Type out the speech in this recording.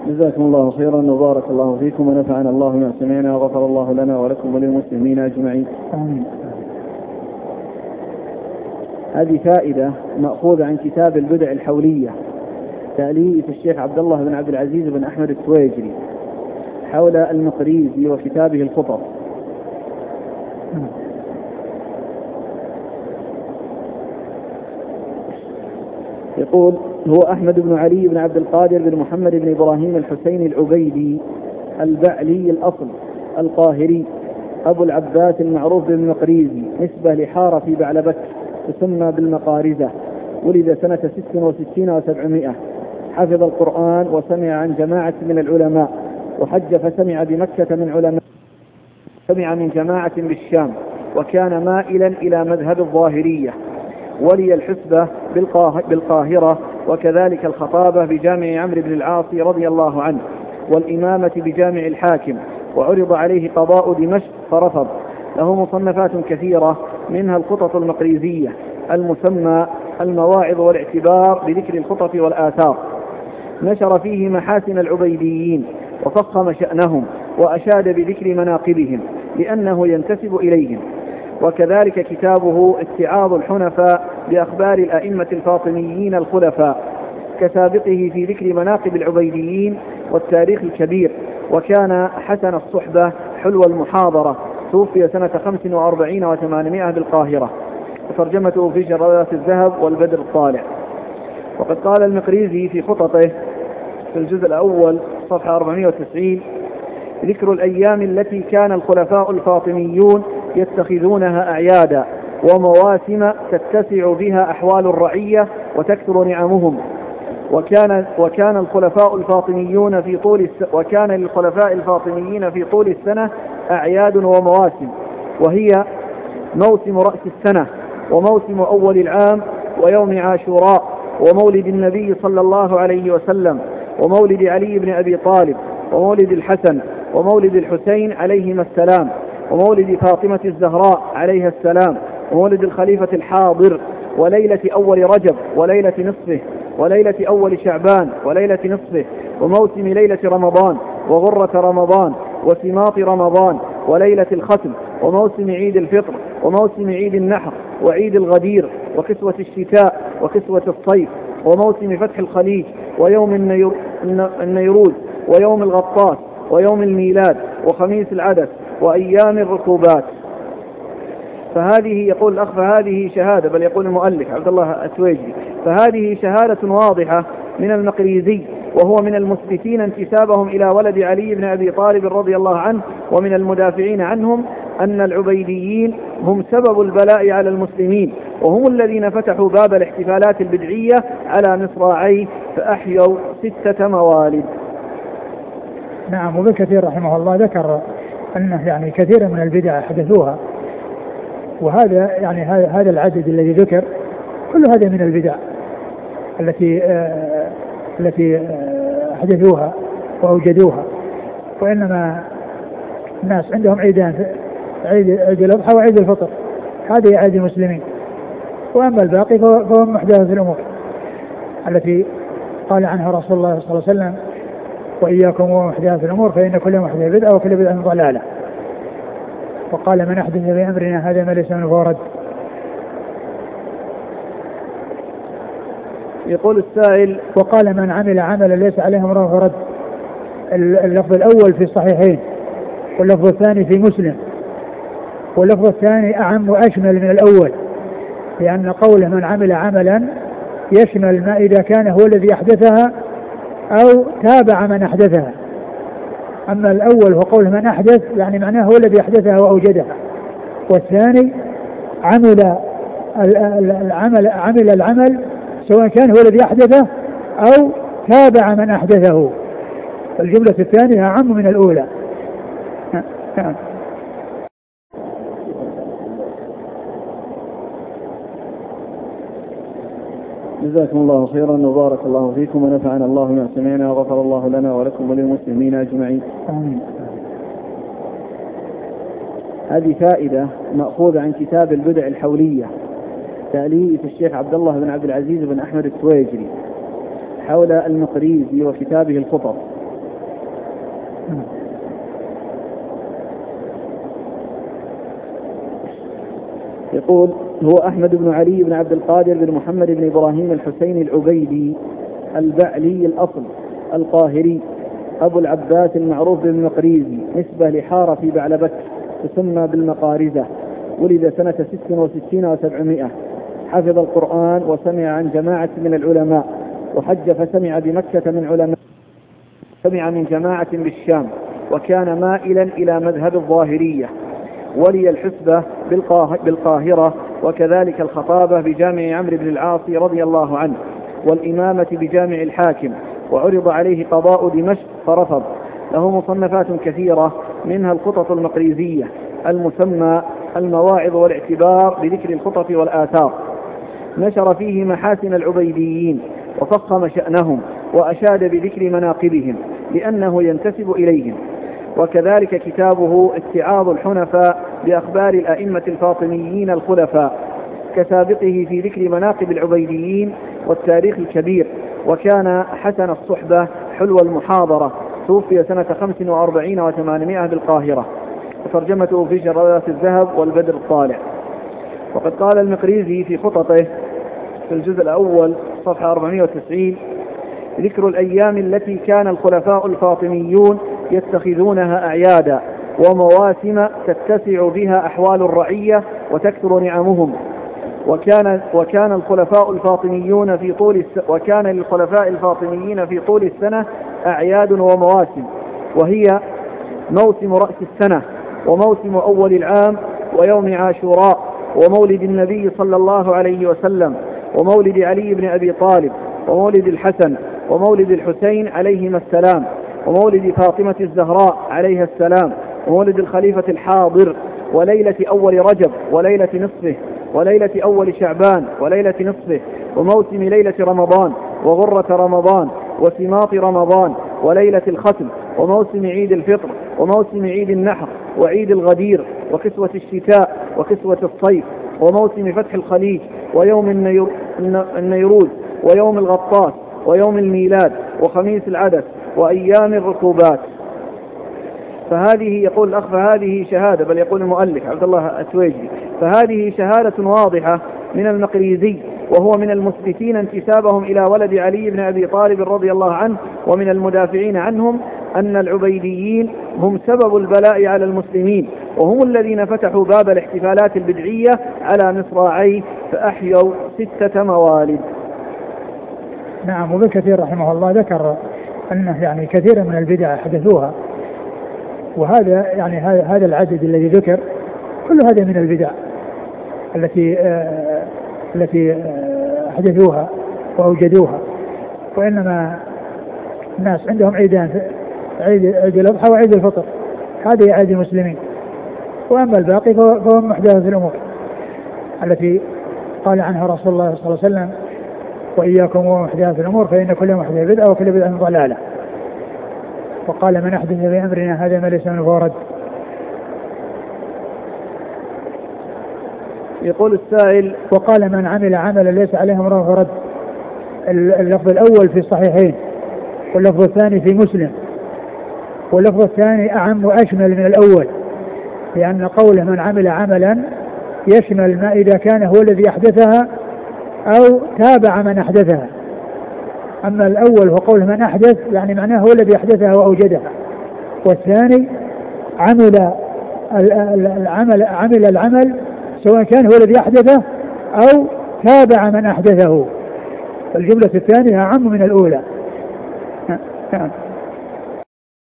جزاكم الله خيرا وبارك الله فيكم ونفعنا الله بما سمعنا وغفر الله لنا ولكم وللمسلمين أجمعين. آمين. هذه فائدة مأخوذة عن كتاب البدع الحولية تأليف الشيخ عبد الله بن عبد العزيز بن أحمد التويجري حول المقريزي وكتابه الخطب. يقول: هو أحمد بن علي بن عبد القادر بن محمد بن إبراهيم الحسين العبيدي البعلي الأصل القاهري أبو العباس المعروف بالمقريزي، نسبة لحارة في بعلبك تسمى بالمقارزة. ولد سنة 66 و700. حفظ القرآن وسمع عن جماعة من العلماء، وحج فسمع بمكة من علماء، سمع من جماعة بالشام، وكان مائلا إلى مذهب الظاهرية. ولي الحسبة بالقاهرة، وكذلك الخطابة بجامع عمرو بن العاص رضي الله عنه، والإمامة بجامع الحاكم، وعرض عليه قضاء دمشق فرفض. له مصنفات كثيرة، منها الخطط المقريزية المسمى المواعظ والاعتبار بذكر الخطط والآثار. نشر فيه محاسن العبيديين وفخم شأنهم، وأشاد بذكر مناقبهم لأنه ينتسب إليهم. وكذلك كتابه اتعاظ الحنفاء بأخبار الأئمة الفاطميين الخلفاء، كسابقه في ذكر مناقب العبيديين والتاريخ الكبير. وكان حسن الصحبة حلو المحاضرة، توفي سنة 45 و800 بالقاهرة، وترجمته في شرارات الذهب والبدر الطالع. وقد قال المقريزي في خططه في الجزء الأول صفحة 490: ذكر الأيام التي كان الخلفاء الفاطميون يتخذونها أعيادا ومواسم تتسع بها أحوال الرعية وتكثر نعمهم. وكان للخلفاء الفاطميين في طول السنة أعياد ومواسم، وهي موسم رأس السنة، وموسم أول العام، ويوم عاشوراء، ومولد النبي صلى الله عليه وسلم، ومولد علي بن أبي طالب، ومولد الحسن، ومولد الحسين عليهما السلام، ومولد فاطمة الزهراء عليها السلام، ومولد الخليفة الحاضر، وليلة أول رجب، وليلة نصفه، وليلة أول شعبان، وليلة نصفه، وموسم ليلة رمضان، وغرة رمضان، وسماط رمضان، وليلة الختم، وموسم عيد الفطر، وموسم عيد النحر، وعيد الغدير، وكسوة الشتاء، وكسوة الصيف، وموسم فتح الخليج، ويوم النيروز، ويوم الغطاس، ويوم الميلاد، وخميس العدس، وأيام الركوبات. فهذه يقول الأخ فهذه شهادة، بل يقول المؤلف عبد الله التويجري: فهذه شهادة واضحة من المقريزي، وهو من المثبتين انتسابهم إلى ولد علي بن أبي طالب رضي الله عنه، ومن المدافعين عنهم، أن العبيديين هم سبب البلاء على المسلمين، وهم الذين فتحوا باب الاحتفالات البدعية على مصراعيه، فأحيوا 6 موالد. نعم. وابن كثير رحمه الله ذكر أنه يعني كثير من البدع حدثوها، وهذا يعني هذا العدد الذي ذكر كل هذا من البدع التي حدثوها وأوجدوها. وإنما الناس عندهم عيدان، عيد الأضحى وعيد الفطر، هذه عيد المسلمين. وأما الباقي فهو محدثات الأمور التي قال عنها رسول الله صلى الله عليه وسلم: وإياكم ومحدثات الأمور فإن كل محدثة بدعة وكل بدعة ضلالة. وقال: من أحدث في أمرنا هذا ما ليس منه فهو رد. يقول السائل: وقال: من عمل عملا ليس عليه أمره فهو رد. اللفظ الأول في الصحيحين، واللفظ الثاني في مسلم، واللفظ الثاني أعم وأشمل من الأول، لأن قوله من عمل عملا يشمل ما إذا كان هو الذي أحدثها أو تابع من أحدثها. أما الأول هو قوله من أحدث، يعني معناه هو الذي أحدثها وأوجدها. والثاني عمل العمل سواء كان هو الذي أحدثه أو تابع من أحدثه. الجملة الثانية أعم من الأولى. جزاكم الله خيرا وبارك الله فيكم ونفعنا الله بما سمعنا وغفر الله لنا ولكم وللمسلمين أجمعين. آمين. هذه فائدة مأخوذة عن كتاب البدع الحولية تأليف الشيخ عبد الله بن عبد العزيز بن أحمد التويجري حول المقريزي وكتابه الخطط. يقول هو أحمد بن علي بن عبد القادر بن محمد بن إبراهيم الحسيني العبيدي البعلي الأصل القاهري أبو العباس المعروف بالمقريزي، نسبة لحارة في بعلبك تسمى بالمقارزة. ولد سنة 66 و700. حفظ القرآن وسمع عن جماعة من العلماء، وحج فسمع بمكة من علماء، سمع من جماعة بالشام، وكان مائلا إلى مذهب الظاهرية. ولي الحسبة بالقاهرة، وكذلك الخطابة بجامع عمرو بن العاص رضي الله عنه، والإمامة بجامع الحاكم، وعرض عليه قضاء دمشق فرفض. له مصنفات كثيرة، منها الخطط المقريزية المسمى المواعظ والاعتبار بذكر الخطط والآثار. نشر فيه محاسن العبيديين وفخم شأنهم، وأشاد بذكر مناقبهم لأنه ينتسب إليهم. وكذلك كتابه اتعاظ الحنفاء بأخبار الأئمة الفاطميين الخلفاء، كسابقه في ذكر مناقب العبيديين والتاريخ الكبير. وكان حسن الصحبة حلو المحاضرة، توفي سنة 45 و800 بالقاهرة، وترجمته في جرادات الذهب والبدر الطالع. وقد قال المقريزي في خططه في الجزء الأول صفحة 490: ذكر الأيام التي كان الخلفاء الفاطميون يتخذونها أعيادا ومواسم تتسع بها أحوال الرعية وتكثر نعمهم. وكان للخلفاء الفاطميين في طول السنة أعياد ومواسم، وهي موسم رأس السنة، وموسم أول العام، ويوم عاشوراء، ومولد النبي صلى الله عليه وسلم، ومولد علي بن أبي طالب، ومولد الحسن، ومولد الحسين عليهما السلام، ومولد فاطمة الزهراء عليها السلام، ومولد الخليفة الحاضر، وليلة أول رجب، وليلة نصفه، وليلة أول شعبان، وليلة نصفه، وموسم ليلة رمضان، وغرة رمضان، وسماط رمضان، وليلة الختم، وموسم عيد الفطر، وموسم عيد النحر، وعيد الغدير، وكسوة الشتاء، وكسوة الصيف، وموسم فتح الخليج، ويوم النيروز، ويوم الغطاس، ويوم الميلاد، وخميس العدس، وأيام الركوبات. فهذه يقول الأخ فهذه شهادة، بل يقول المؤلف عبد الله التويجي: فهذه شهادة واضحة من المقريزي، وهو من المثبتين انتسابهم إلى ولد علي بن أبي طالب رضي الله عنه، ومن المدافعين عنهم، أن العبيديين هم سبب البلاء على المسلمين، وهم الذين فتحوا باب الاحتفالات البدعية على مصراعيه، فأحيوا 6 موالد. نعم. وابن كثير رحمه الله ذكر أنه يعني كثير من البدع حدثوها، وهذا يعني هذا العدد الذي ذكر كل هذا من البدع التي حدثوها وأوجدوها. وإنما الناس عندهم عيدان، عيد الأضحى وعيد الفطر، هذه عيد المسلمين. وأما الباقي فهو محدثات الأمور التي قال عنها رسول الله صلى الله عليه وسلم: وإياكم ومحدثات الأمور فإن كل محدثة بدعة وكل بدعة ضلالة. وقال: من أحدث في أمرنا هذا ما ليس منه فهو رد. يقول السائل: وقال: من عمل عملا ليس عليه أمره فهو رد. اللفظ الأول في الصحيحين، واللفظ الثاني في مسلم، واللفظ الثاني أعم وأشمل من الأول، لأن قوله من عمل عملا يشمل ما إذا كان هو الذي أحدثها أو تابع من أحدثها. أما الأول هو قوله من أحدث، يعني معناه هو الذي أحدثها وأوجدها. والثاني عمل العمل سواء كان هو الذي أحدثه أو تابع من أحدثه. الجملة الثانية أعم من الأولى.